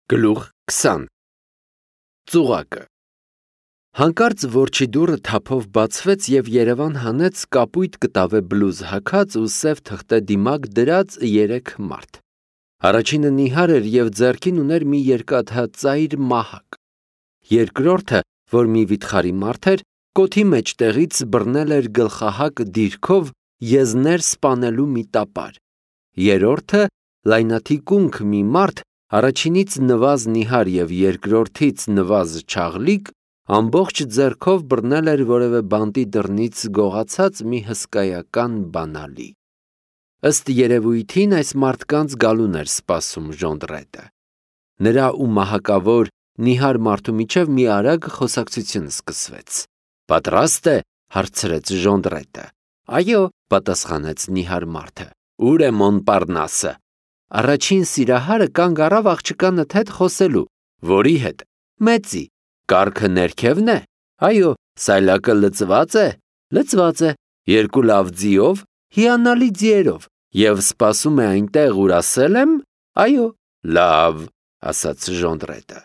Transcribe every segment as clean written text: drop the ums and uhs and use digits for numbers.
Գլուխ 20 Ծուղակը Հանկարծ որջի դուռը թափով բացվեց և Երևան հանեց կապույտ կտավե բլուզ հագած ու սև թղթե դիմակ դրած 3 մարդ։ Առաջինը նիհար էր և ձեռքին ուներ մի երկաթ ծայր մահակ։ Երկրորդը, որ մի վիթխարի մարդ էր, կոթի մեջտեղից բռնել էր գլխահակ դիրքով եզներ սպանելու մի տապար։ Երրորդը, լայնաթիկունք մի մարդ, առաջինից նվազ նիհար և երկրորդից նվազ չաղլիկ, ամբողջ ձեռքով բռնել էր որևէ բանտի դռնից գողացած մի հսկայական բանալի։ Ըստ երևույթին այս մարդկանց գալուն էր սպասում Ժոնդռետը։ Նրա ու մահակավոր նիհար մարդու միջև մի արագ խոսակցություն սկսվեց։ «Պատրաստ է», հարցրեց Ժոնդռետը։ «Այո», պատասխանեց նիհար մարդը։ «Ուր է Մոնպարնասը»։ Առաջին սիրահարը կանգ առավ աղջկանդ հետ խոսելու։ Որի հետ։ Մեծի։ Կառքը ներքևն է։ Այո։ Սայլակը լցված է։ Լցված է։ Երկու լավ ձիով։ Հիանալի ձիերով։ Եվ սպասում է այնտեղ, ուր ասել եմ։ Այո։ Լավ, ասաց Ժոնդռետը։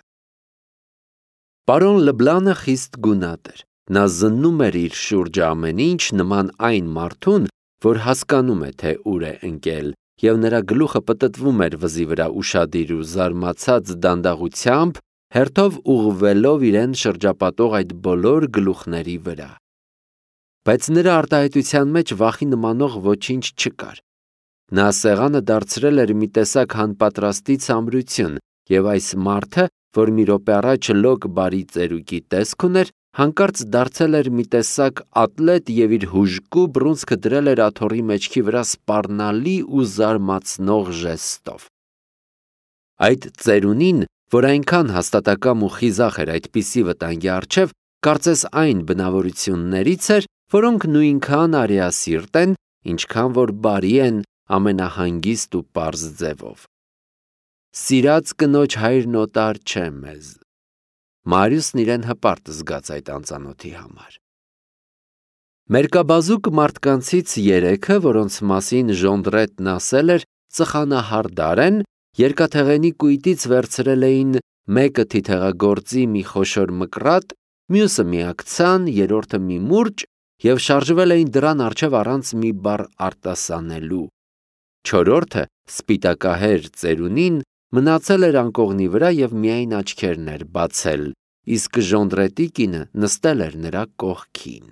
Պարոն Լբլանը խիստ գունատ էր։ Նա զննում էր իր շուրջը ամեն ինչ նման այն մարդուն, որ հասկանում է, թե ուր է ընկել, և նրա գլուխը պտտվում էր վզի վրա ուշադիր ու զարմացած դանդաղությամբ, հերթով ուղղվելով իրեն շրջապատող այդ բոլոր գլուխների վրա։ Բայց նրա արտահայտության մեջ վախի նմանող ոչինչ չկար։ Նա սեղանը դարձրել էր մի տեսակ հանպատրաստի ցամրություն, և այս մարդը, որ մի րոպե առաջ լոկ բարի ծերուկի տեսք ուներ, հանկարծ դարձել էր մի տեսակ ատլետ և իր հուժկու բռունցքը դրել էր աթոռի մեջքի վրա սպառնալի ու զարմացնող ժեստով։ Այդ ծերունին, որ այնքան հաստատակամ ու խիզախ էր այդպիսի վտանգի առջև, կարծես այն բնավորություններից էր, որոնք նույնքան արիասիրտ են, ինչքան որ բարի են ամենահանգիստ ու պարզ ձևով։ Սիրած կնոջ հայրն օտար չէ մեզ։ Մարիուսն իրեն հպարտ զգաց այդ անծանոթի համար։ Մերկաբազուկ մարդկանցից 3-ը, որոնց մասին Ժոնդռետն ասել էր, ծխանահարդար են, երկաթեղենի կույտից վերցրել էին մեկը թիթեղագործի մի խոշոր մկրատ, մյուսը մի աքցան, երրորդը մի մուրճ և շարժվել էին դռան առջև առանց մի բառ արտասանելու։ Չորրորդը, սպիտակահեր ծերունին, մնացել էր անկողնի վրա և միայն աչքերն էր բացել, իսկ Ժոնդռետի կինը նստել էր նրա կողքին։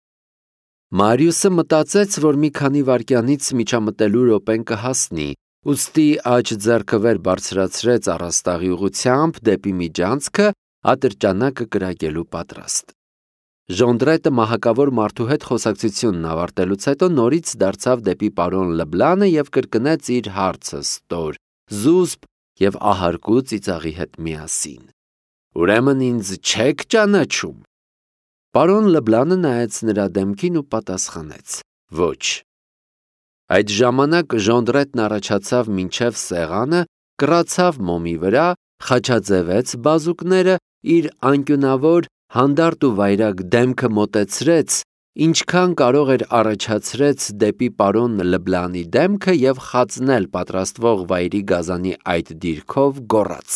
Մարիուսը մտածեց, որ մի քանի վայրկյանից միջամտելու րոպեն կհասնի, ուստի աջ ձեռքը վեր բարձրացրեց առաստաղի ուղղությամբ դեպի միջանցքը, ատրճանակը կրակելու պատրաստ։ Ժոնդռետը մահակավոր մարդու հետ խոսակցությունն ավարտելուց հետո նորից դարձավ դեպի պարոն Լբլանը և կրկնեց իր հարցը ստոր, զուսպ և ահարկու ծիծաղի հետ միասին։ Ուրեմն ինձ չեք ճանաչում։ Պարոն Լբլանը նայեց նրա դեմքին ու պատասխանեց. Ոչ։ Այդ ժամանակ Ժոնդռետն առաջացավ մինչև սեղանը, կռացավ մոմի վրա, խաչաձևեց բազուկները, իր անկյունավոր, հանդարտ ու վայրագ դեմքը մոտեցրեց, ինչքան կարող էր առաջացրեց դեպի պարոն Լբլանի դեմքը և խածնել պատրաստվող վայրի գազանի այդ դիրքով գոռաց.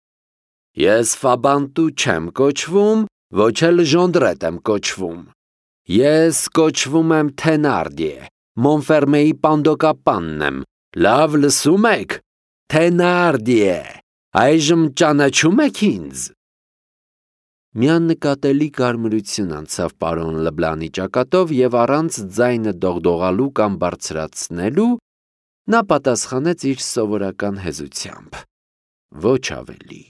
Ես Ֆաբանտու չեմ կոչվում, ոչ էլ Ժոնդռետ եմ կոչվում։ Ես կոչվում եմ Թենարդիե, Մոնֆերմեի պանդոկապանն եմ, լավ լսում եք, Թենարդիե, այժմ ճանաչում եք ինձ։ Մի աննկատելի կարմրություն անցավ պարոն Լբլանի ճակատով և առանց ձայնը դողդողալու կամ բարձրացնելու, նա պատասխանեց իր սովորական հեզությամբ. Ոչ ավելի։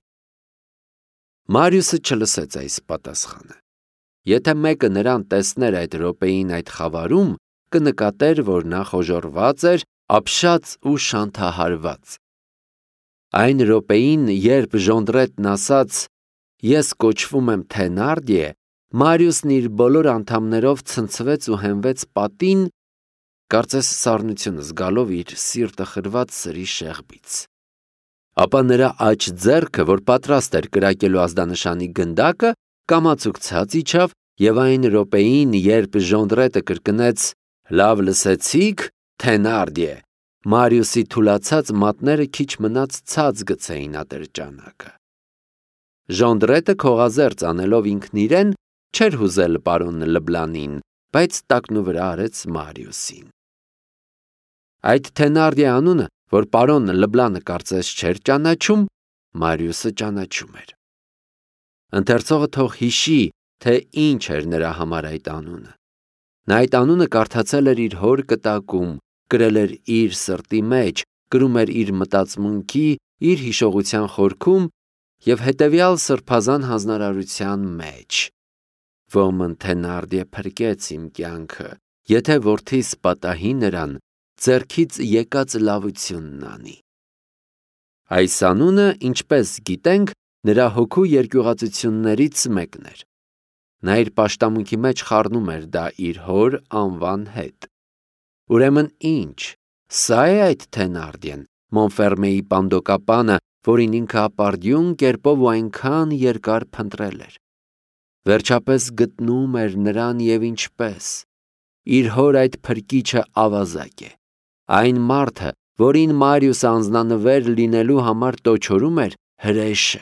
Մարիուսը չլսեց այս պատասխանը։ Եթե մեկը նրան տեսներ այդ րոպեին այդ խավարում, կնկատեր, որ նա խոժոռված էր, ապշած ու շանթահարված։ Այն րոպեին, երբ Ժոնդռետն ասաց «Ես կոչվում եմ Թենարդիե», Մարիուսն իր բոլոր անդամներով ցնցվեց ու հենվեց պատին, կարծես սառնություն զգալով իր սիրտը խրված սրի շեղբից։ Ապա նրա աջ ձեռքը, որ պատրաստ էր կրակելու ազդանշանի գնդակը, կամացուկ ցած իջավ, և այն րոպեին, երբ Ժոնդռետը կրկնեց «Լավ լսեցիք, Թենարդիե», Մարիուսի թուլացած մատները քիչ մնաց ցած գցեին ատրճանակը։ Ժոնդրետը քողազերծ անելով ինքն իրեն չէր հուզել պարոն Լբլանին, բայց տակնուվրա արեց Մարիուսին։ Այդ Թենարդիե անունը, որ պարոն Լբլանը կարծես չէր ճանաչում, Մարիուսը ճանաչում էր։ Ընթերցողը թող հիշի, թե ինչ էր նրա համար այդ անունը։ Նա այդ անունը կարդացել էր իր հոր կտակում, կրել էր իր սրտի մեջ, կրում էր իր մտածմունքի, իր հիշողության խորքում և հետևյալ սրբազան հանձնարարության մեջ. «Ոմն Թենարդիե փրկեց իմ կյանքը, եթե որդիս պատահի նրան, ձեռքից եկած լավությունն անի»։ Այս անունը, ինչպես գիտենք, նրա հոգու երկյուղածություններից մեկն էր։ Նա իր պաշտամունքի մեջ խառնում էր դա իր հոր անվան հետ։ Ուրեմն ինչ, սա է այդ Թենարդիեն, Մոնֆերմեի պանդոկապանը, որին ինքը ապարդյուն կերպով ու այնքան երկար փնտրել էր։ Վերջապես գտնում էր նրան և ինչպես։ Իր հոր այդ փրկիչը ավազակ է։ Այն մարդը, որին Մարիուսը անձնանվեր լինելու համար տոչորում էր, հրեշ է։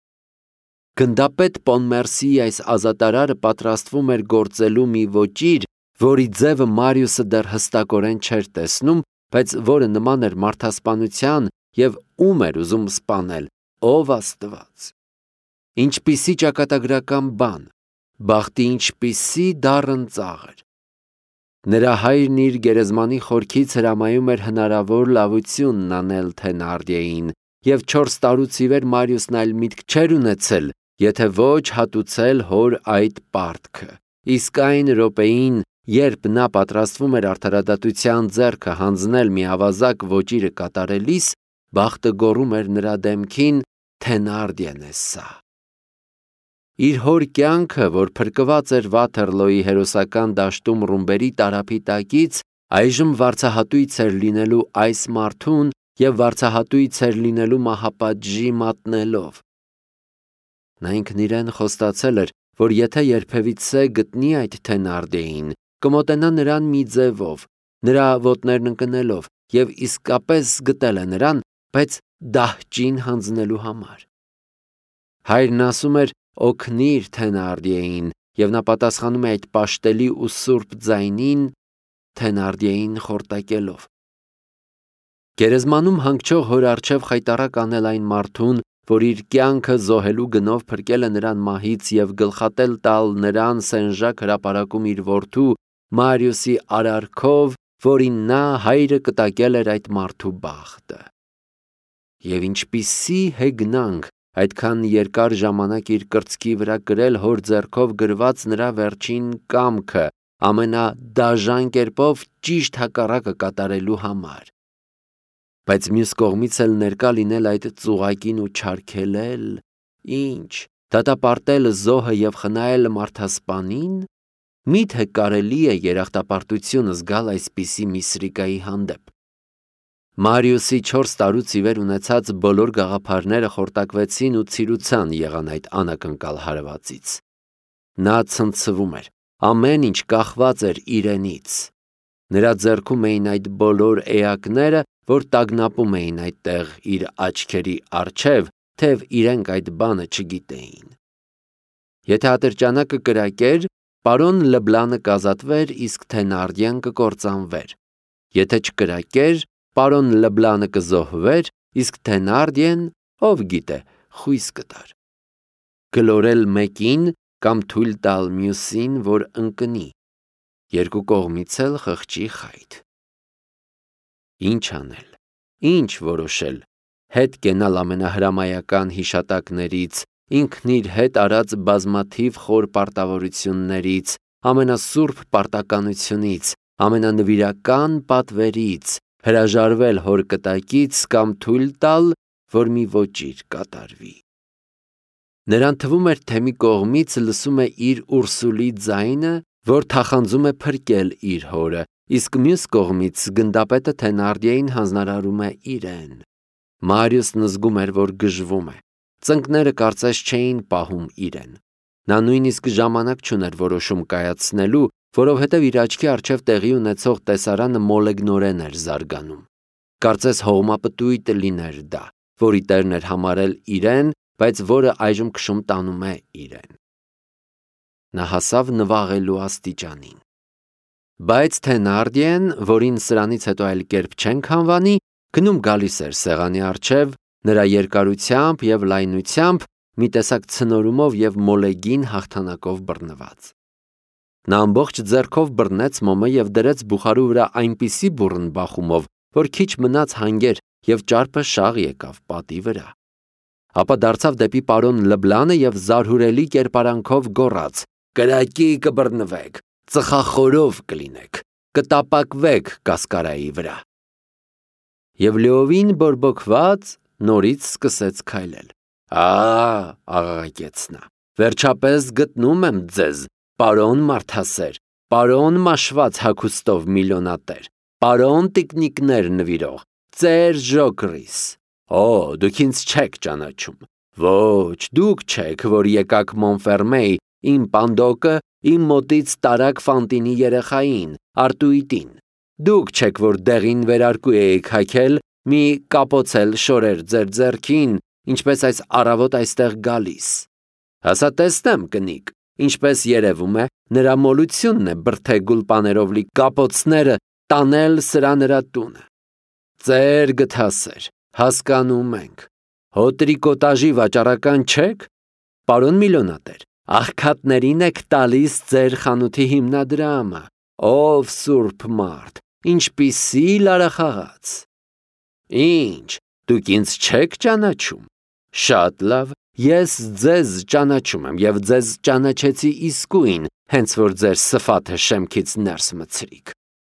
Գնդապետ Պոնմերսիի այս ազատարարը պատրաստվում էր գործելու մի ոճիր, որի ձևը Մարիուսը դեռ հստակորեն չէր տեսնում, բայց որը նման էր մարդասպանության և ում էր ուզում սպանել, ով Աստված։ Ինչպիսի ճակատագրական բան, բախտի ինչպիսի դառն ծաղր։ Նրա հայրն իր գերեզմանի խորքից հրամայում էր հնարավոր լավությունն անել Թենարդիեին, և 4 տարուց ի վեր Մարիուսն այլ միտք չէր ունեցել, եթե ոչ հատուցել հոր այդ պարտքը։ Իսկ այն րոպեին, երբ նա պատրաստվում էր արդարադատության ձեռքը հանձնել մի ավազակ ոճիրը կատարելիս, բախտը գոռում էր նրա դեմքին. «Թենարդիեն է սա»։ Իր հոր կյանքը, որ փրկված էր Վաթերլոյի հերոսական դաշտում ռումբերի տարափի տակից, այժմ վարձահատույց էր լինելու այս մարդուն և վարձահատույց էր լինելու մահապատժի մատնելով։ Նա ինքն իրեն խոստացել էր, որ եթե երբևիցե գտնի այդ Թենարդիեին, կմոտենա նրան մի ձևով, նրա ոտներն ընկնելով, և իսկապես գտել է նրան, բայց դահճին հանձնելու համար։ Հայրն ասում էր. «Օգնիր Թենարդիեին», և նա պատասխանում է այդ պաշտելի ու սուրբ ձայնին, Թենարդիեին խորտակելով։ Գերեզմանում հանգչող հոր առջև խայտառակ անել այն մարդուն, որ իր կյանքը զոհելու գնով փրկել է նրան մահից և գլխատել տալ նրան Սեն-Ժակ հրապարակում իր որդու Մարիուսի արարքով, որին նա հայրը կտակել էր այդ մարդու բախտը։ Եվ ինչպիսի հեգնանք այդքան երկար ժամանակ իր կրծքի վրա կրել հոր ձեռքով գրված նրա վերջին կամքը, ամենադաժան կերպով ճիշտ հակառակը կատարելու համար։ Բայց մյուս կողմից էլ ներկա լինել այդ ծուղակին ու չարգելել, ինչ, դատապարտել զոհը և խնայել մարդասպանին, միթե կարելի է երախտապարտություն զգալ այսպիսի մի սրիկայի հանդեպ։ Մարիուսի 4 տարուց ի վեր ունեցած բոլոր գաղափարները խորտակվեցին ու ցիրուցան եղան այդ անակնկալ հարվածից։ Նա ցնցվում էր, ամեն ինչ կախված էր իրենից։ Նրա ձեռքում էին այդ բոլոր էակները, որ տագնապում էին այդտեղ իր աչքերի առջև, թեև իրենք այդ բանը չգիտեին։ Եթե ատրճանակը կրակեր, պարոն Լբլանը կազատվեր, իսկ Թենարդիեն կկործանվեր։ Եթե չկրակեր, պարոն Լբլանը կզոհվեր, իսկ Թենարդիեն, ով գիտե, խույս կտար։ Գլորել մեկին կամ թույլ տալ մյուսին, որ ընկնի, երկու կողմից էլ խղճի խայտ։ Ինչ անել, ինչ որոշել, հետ կենալ ամենահրամայական հիշատակներից, ինքն իր հետ արած բազմաթիվ խոր պարտավորություններից, ամենասուրբ պարտականությունից, ամենանվիրական պատվերից, հրաժարվել հոր կտակից կամ թույլ տալ, որ մի ոճիր կատարվի։ Նրան թվում էր, թե մի կողմից լսում է իր Ուրսուլի ձայնը, որ թախանձում է փրկել իր հորը, իսկ մյուս կողմից գնդապետը Թենարդիեին հանձնարարում է իրեն։ Մարիուսն զգում էր, որ գժվում է։ Ծնկները կարծես չէին պահում իրեն։ Նա նույնիսկ ժամանակ չուներ որոշում կայացնելու, որովհետև իր աչքի առջև տեղի ունեցող տեսարանը մոլեգնորեն էր զարգանում։ Կարծես հողմապտույտ լիներ դա, որի տերն էր համարել իրեն, բայց որը այժմ քշում տանում է իրեն։ Նա հասավ նվաղելու աստիճանին։ Բայց Թենարդիեն, որին սրանից հետո այլ կերպ չենք անվանի, գնում գալիս էր սեղանի առջև, նրա երկարությամբ և լայնությամբ մի տեսակ ցնորումով և մոլեգին հաղթանակով բռնված։ Նա ամբողջ ձեռքով բռնեց մոմը և դրեց բուխարու վրա այնպիսի բուռն բախումով, որ քիչ մնաց հանգեր և ճարպը շաղ եկավ պատի վրա։ Ապա դարձավ դեպի պարոն Լբլանը և զարհուրելի կերպարանքով գոռաց. «Կրակի կբռնվեք, ծխախորով կլինեք, կտապակվեք կասկարայի վրա»։ Եվ լիովին բորբոքված նորից սկսեց քայլել։ Աղաղակեց նա, վերջապես գտնում եմ ձեզ, պարոն մարդասեր, պարոն մաշված հագուստով միլիոնատեր, պարոն տիկնիկներ նվիրող, ծեր ժոկրիս։ Դուք ինձ չեք ճանաչում։ Ոչ, դուք չեք, որ եկաք Մոնֆերմեյ, իմ պանդոկը, իմ մոտից տարաք Ֆանտինի երեխային, Արտուիտին։ Դուք չեք, որ դեղին վերարկու էիք հագել, մի կապոցել շորեր ձեր ձեռքին, ինչպես այս առավոտ այստեղ գալիս։ Հասա տեսնեմ, կնիկ, ինչպես երևում է, նրա մոլությունն է բրդե գուլպաներով լի կապոցները տանել սրա նրա տունը։ Ծեր գթասեր, հասկանում ենք, հոտրիկոտաժի վաճառական չեք, պարոն միլիոնատեր, աղքատներին եք տալիս ձեր խանութի հիմնադրամը, ով սուրբ մարդ, ինչպիսի լարախաղաց։ Ինչ, դուք ինձ չեք ճանաչում։ Շատ լավ, ես ձեզ ճանաչում եմ և ձեզ ճանաչեցի իսկույն, հենց որ ձեր սֆաթը շեմքից ներս մտցրիք։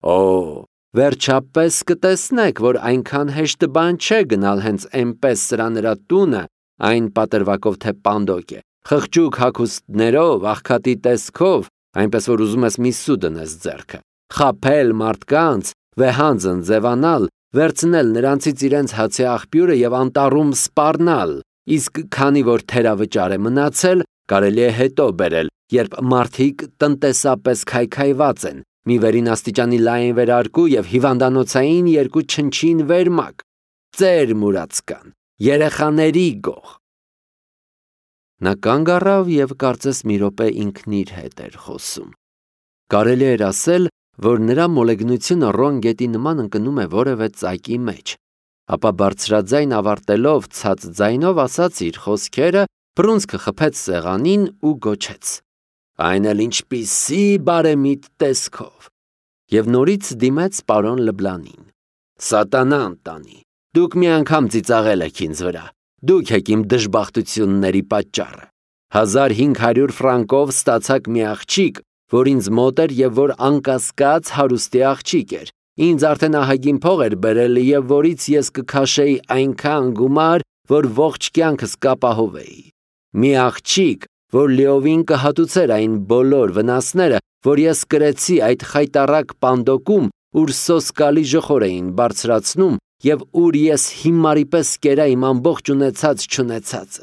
Վերջապես կտեսնեք, որ այնքան հեշտ բան չէ գնալ հենց էնպես սրա նրա տունը, այն պատրվակով թե պանդոկ է, խղճուկ հագուստներով, աղքատի տեսքով, այնպես որ ուզում ես մի սու դնես ձեռքը, խաբել մարդկանց, վեհանձն ձևանալ, վերցնել նրանցից իրենց հացի աղբյուրը և անտառում սպառնալ, իսկ քանի որ թերավճար է մնացել, կարելի է հետո բերել, երբ մարդիկ տնտեսապես քայքայված են, մի վերին աստիճանի լայն վերարկու և հիվանդանոցային երկու չնչին վերմակ, ծեր մուրացկան, երեխաների գող։ Նա կանգ առավ և կարծես մի րոպե ինքն իր հետ էր խոսում։ Կարելի էր ասել, որ նրա մոլեգնությունը Ռոն գետի նման ընկնում է որևէ ծակի մեջ, ապա բարձրաձայն ավարտելով ցած ձայնով ասաց իր խոսքերը, բռունցքը խփեց սեղանին ու գոչեց. Այն էլ ինչպիսի բարեմիտ տեսքով։ Եվ նորից դիմեց պարոն Լբլանին. Սատանան տանի, դուք մի անգամ ծիծաղել եք ինձ վրա, դուք եք իմ դժբախտությունների պատճառը։ 1500 ֆրանկով ստացաք մի աղջիկ, որ ինձ մոտ էր և որ անկասկած հարուստի աղջիկ էր, ինձ արդեն ահագին փող էր բերել և որից ես կքաշեի այնքան գումար, որ ողջ կյանքս կապահովեի։ Մի աղջիկ, որ լիովին կհատուցեր այն բոլոր վնասները, որ ես կրեցի այդ խայտառակ պանդոկում, ուր սոսկալի ժխոր էին բարձրացնում և ուր ես հիմարի պես կերա իմ ամբողջ ունեցած չունեցածը։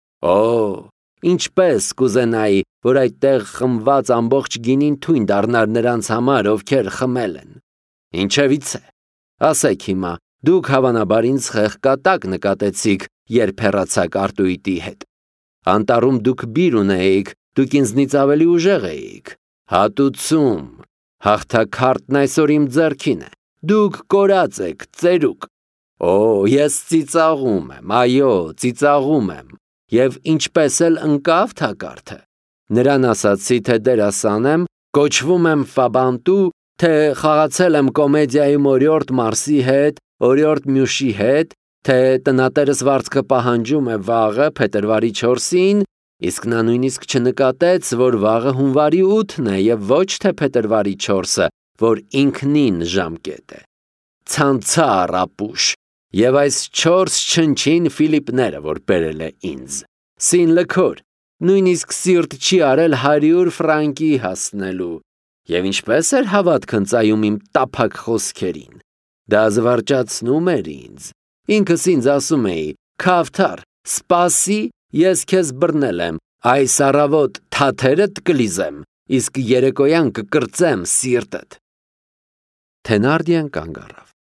Ինչպես կուզենայի, որ այդտեղ խմված ամբողջ գինին թույն դառնար նրանց համար, ովքեր խմել են։ Ինչևից է, ասեք հիմա, դուք հավանաբար ինձ խեղկատակ նկատեցիք, երբ հեռացաք Արտուիտի հետ։ Անտառում դուք բիր ունեիք, դուք ինձնից ավելի ուժեղ էիք։ Հատուցում, հաղթաքարտն այսօր իմ ձեռքին է, դուք կորած եք, ծերուկ։ Ես ծիծաղում եմ, այո, ծիծաղում եմ, և ինչպես էլ ընկավ թակարդը։ Նրան ասացի, թե դերասան եմ, կոչվում եմ Ֆաբանտու, թե խաղացել եմ կոմեդիայում օրիորդ Մարսի հետ, օրիորդ Մյուշի հետ, թե տնատերս վարձքը պահանջում է վաղը փետրվարի 4-ին, իսկ նա նույնիսկ չնկատեց, որ վաղը հունվարի 8-ն է և ոչ թե փետրվարի 4-ը, որ ինքնին ժամկետ է։ Ցանցառ ապուշ, և այս 4 չնչին Ֆիլիպները, որ բերել է ինձ։ Սին լքոր, նույնիսկ սիրտ չի արել 100 ֆրանկի հասնելու։ Եվ ինչպես էր հավատք ընծայում իմ տափակ խոսքերին։ Դա զվարճացնում էր ինձ։ Ինքս ինձ ասում էի, Քավթար, սպասի, ես քեզ բռնել եմ, այս առավոտ թաթերդ կլիզեմ, իսկ երեկոյան կկրծեմ սիրտդ։ Թենարդիեն կանգ առավ։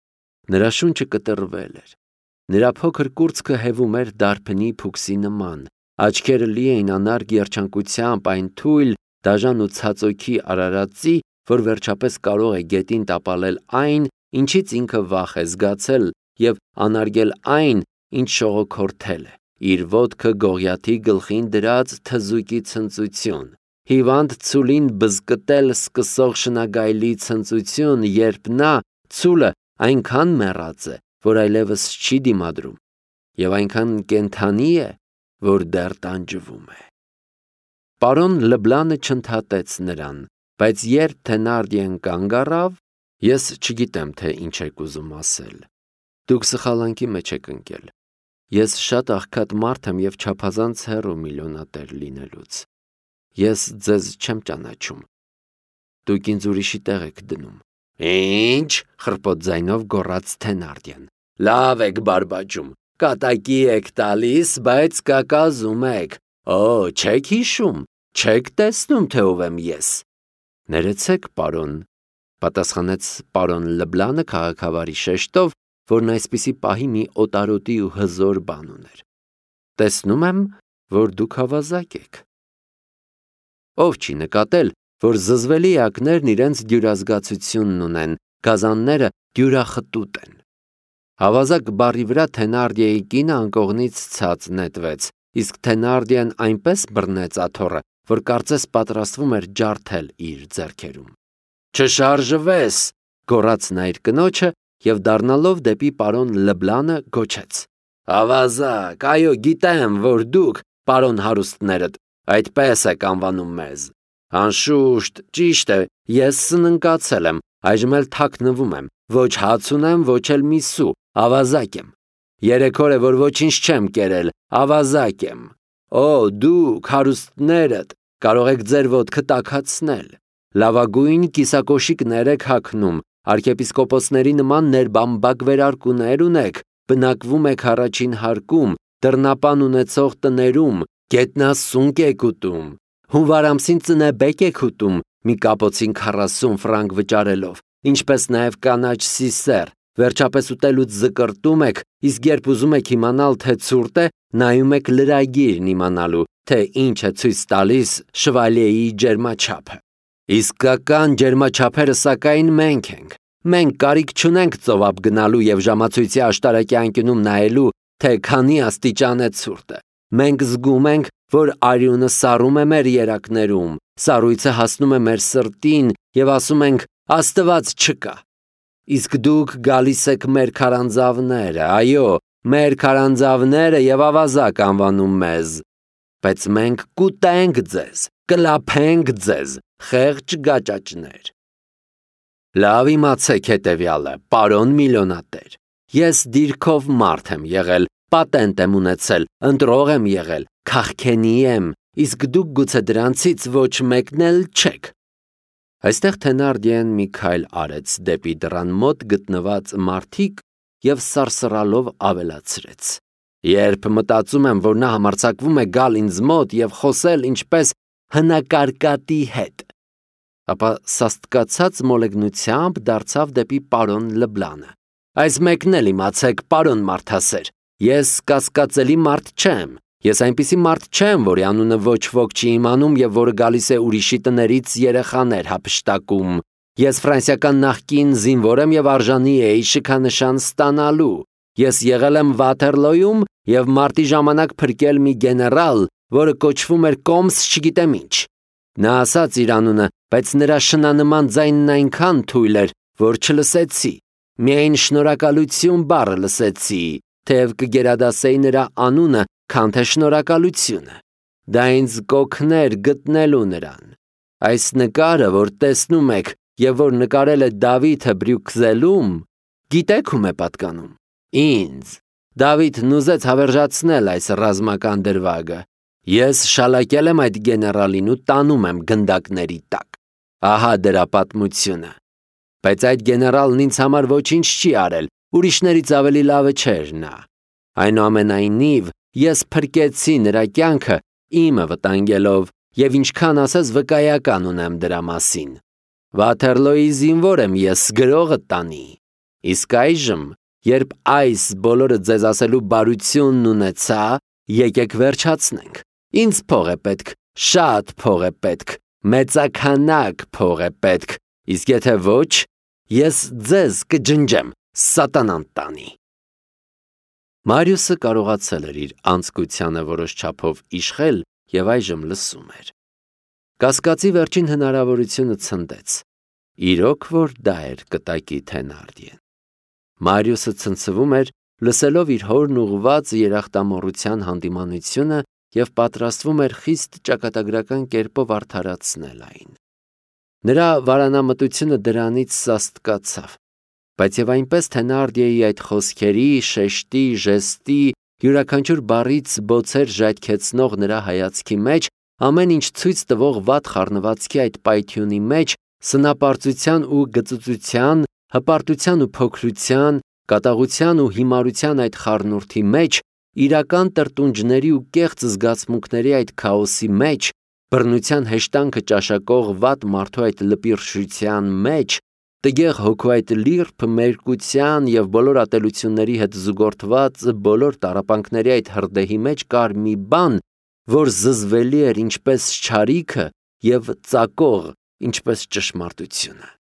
Նրա շունչը կտրվել էր։ Նրա փոքր կուրծքը հևում էր դարբնի փուքսի նման, աչքերը լի էին անարգ երջանկությամբ այն թույլ, դաժան ու ցածոքի արարածի, որ վերջապես կարող է գետին տապալել այն, ինչից ինքը վախ է զգացել և անարգել այն, ինչ շողոքորթել է, իր ոտքը գողյաթի գլխին դրած թզուկի ցնծություն, հիվանդ ցուլին բզկտել սկսող շնագայլի ցնծություն, երբ նա, ցուլը, այնքան մեռած է, որ այլևս չի դիմադրում, և այնքան կենդանի է, որ դեռ տանջվում է։ Պարոն Լբլանը չընդհատեց նրան, բայց երբ Թենարդիեն կանգ առավ, ես չգիտեմ, թե ինչ եք ուզում ասել։ Դուք սխալանքի մեջ եք ընկել։ Ես շատ աղքատ մարդ եմ և չափազանց հեռու միլիոնատեր լինելուց։ Ես ձեզ չեմ ճանաչում։ Դուք ինձ ուրիշի տեղ եք դնում։ Ինչ, խռպոտ ձայնով գոռաց Թենարդիեն։ Լավ եք բարբաջում, կատակի եք տալիս, բայց կակազում եք։ Օ, չեք հիշում, չեք տեսնում, թե ով եմ ես։ Ներեցեք, պարոն, պատասխանեց պարոն Լբլանը քաղաքավարի շեշտով, որն այսպիսի պահի մի օտարոտի ու հզոր բան ուներ։ Տեսնում եմ, որ դուք ավազակ եք։ Ով չի նկատել, որ զզվելի էակներն իրենց դյուրազգացությունն ունեն, գազանները դյուրախտուտ են։ Ավազակ բառի վրա Թենարդիեի կինը անկողնից ցած նետվեց, իսկ Թենարդիեն այնպես բռնեց աթոռը, որ կարծես պատրաստվում էր ջարդել իր ձեռքերում։ Չշարժվես, գոռաց նա իր կնոջը և դառնալով դեպի պարոն Լբլանը գոչեց. Ավազակ, այո, գիտեմ, որ դուք, պարոն հարուստներդ, այդպես եք անվանում մեզ։ Անշուշտ, ճիշտ է, ես սննկացել եմ, այժմ էլ թաքնվում եմ, ոչ հաց ունեմ, ոչ էլ մի սու, ավազակ եմ։ 3 օր է, որ ոչինչ չեմ կերել, ավազակ եմ։ Օ, դուք, հարուստներդ, կարող եք ձեր ոտքը տաքացնել։ Լավագույն կիսակոշիկներ եք հագնում, արքեպիսկոպոսների նման ներբամբակ վերարկուներ ունեք, բնակվում եք առաջին հարկում, դռնապան ունեցող տներում, գետնասունկ եք ուտում, հունվար ամսին ծնեբեք եք ուտում, մի կապոցին 40 ֆրանկ վճարելով, ինչպես նաև կանաչ սիսեր, վերջապես ուտելուց զկրտում եք, իսկ երբ ուզում եք իմանալ, թե ցուրտ է, նայում եք լրագիրն իմանալու, թե ինչ է ցույց տալիս շվալիեի ջերմաչափը։ Իսկական ջերմաչափերը սակայն մենք ենք։ Մենք կարիք չունենք ծովափ գնալու և ժամացույցի աշտարակի անկյունում նայելու, թե քանի աստիճան է ցուրտը։ Մենք զգում ենք, որ արյունը սառում է մեր երակներում, սառույցը հասնում է մեր սրտին և ասում ենք Աստված չկա։ Իսկ դուք գալիս եք մեր քարանձավները, այո, մեր քարանձավները և ավազակ անվանում մեզ։ Բայց մենք կուտենք ձեզ, կլափենք ձեզ, խեղճ գաճաճներ։ Լավ իմացեք հետևյալը, պարոն միլիոնատեր։ Ես դիրքով մարդ եմ եղել, պատենտ եմ ունեցել, ընտրող եմ եղել, քաղքենի եմ, իսկ դուք գուցե դրանցից ոչ մեկն էլ չեք։ Այստեղ Թենարդիեն մի քայլ արեց դեպի դռան մոտ գտնված մարդիկ և սարսռալով ավելացրեց. Երբ մտածում եմ, որ նա համարձակվում է գալ ինձ մոտ և խոսել ինչպես հնակարկատի հետ, ապա սաստկացած մոլեգնությամբ դարձավ դեպի պարոն Լբլանը. Այս մեկն էլ իմացեք, պարոն մարդասեր, ես կասկածելի մարդ չեմ, ես այնպիսի մարդ չեմ, որի անունը ոչ ոք չի իմանում և որը գալիս է ուրիշի տներից երեխաներ հափշտակում, ես ֆրանսիական նախկին զինվոր եմ և արժանի էի շքանշան ստանալու, ես եղել եմ Վաթերլոյում և մարտի ժամանակ փրկել մի գեներալ, որը կոչվում էր Կոմս չգիտեմ ինչ։ Նա ասաց իր անունը, բայց նրա շնանման ձայնն այնքան թույլ էր, որ չլսեցի, միայն շնորհակալություն բառը լսեցի, թեև կգերադասեի նրա անունը, քան թե շնորհակալությունը։ Դա ինձ կօգներ գտնելու նրան։ Այս նկարը, որ տեսնում եք և որ նկարել է Դավիթը Բրյուքզելում, գիտեք ում է պատկանում։ Ինձ։ Դավիթն ուզեց հավերժացնել այս ռազմական դրվագը։ Ես շալակել եմ այդ գեներալին ու տանում եմ գնդակների տակ։ Ահա դրա պատմությունը։ Բայց այդ գեներալն ինձ համար ոչինչ չի արել, ուրիշներից ավելի լավը չէր նա։ Այնուամենայնիվ, ես փրկեցի նրա կյանքը իմը վտանգելով և ինչքան ասես վկայական ունեմ դրա մասին։ Վաթերլոյի զինվոր եմ ես, գրողը տանի։ Իսկ այժմ Երբ այս բոլորը ձեզ ասելու բարությունն ունեցա, եկեք վերջացնենք։ Ինձ փող է պետք, շատ փող է պետք, մեծաքանակ փող է պետք, իսկ եթե ոչ, ես ձեզ կջնջեմ, սատանան տանի։ Մարիուսը կարողացել էր իր անձկությանը որոշ չափով իշխել և այժմ լսում էր։ Կասկածի վերջին հնարավորությունը ցնդեց։ Իրոք որ դա էր կտակի Թենարդիեն։ Մարիուսը ցնցվում էր, լսելով իր հորն ուղղված երախտամոռության հանդիմանությունը և պատրաստվում էր խիստ ճակատագրական կերպով արդարացնել այն։ Նրա վարանամտությունը դրանից սաստկացավ, բայց և այնպես Թենարդիեի այդ խոսքերի, շեշտի, ժեստի, յուրաքանչյուր բառից բոցեր ժայթքեցնող նրա հայացքի մեջ, ամեն ինչ ցույց տվող վատ խառնվածքի այդ պայթյունի մեջ, սնապարծության ու գծուծության, հպարտության ու փոքրության, կատաղության ու հիմարության այդ խառնուրդի մեջ, իրական տրտունջների ու կեղծ զգացմունքների այդ քաոսի մեջ, բռնության հեշտանքը ճաշակող վատ մարդու այդ լպիրշության մեջ, տգեղ հոգու այդ լիրբ մերկության և բոլոր ատելությունների հետ զուգորդված բոլոր տառապանքների այդ հրդեհի մեջ կար մի բան, որ զզվելի էր ինչպես չարիքը և ծակող ինչպես ճշմարտությունը։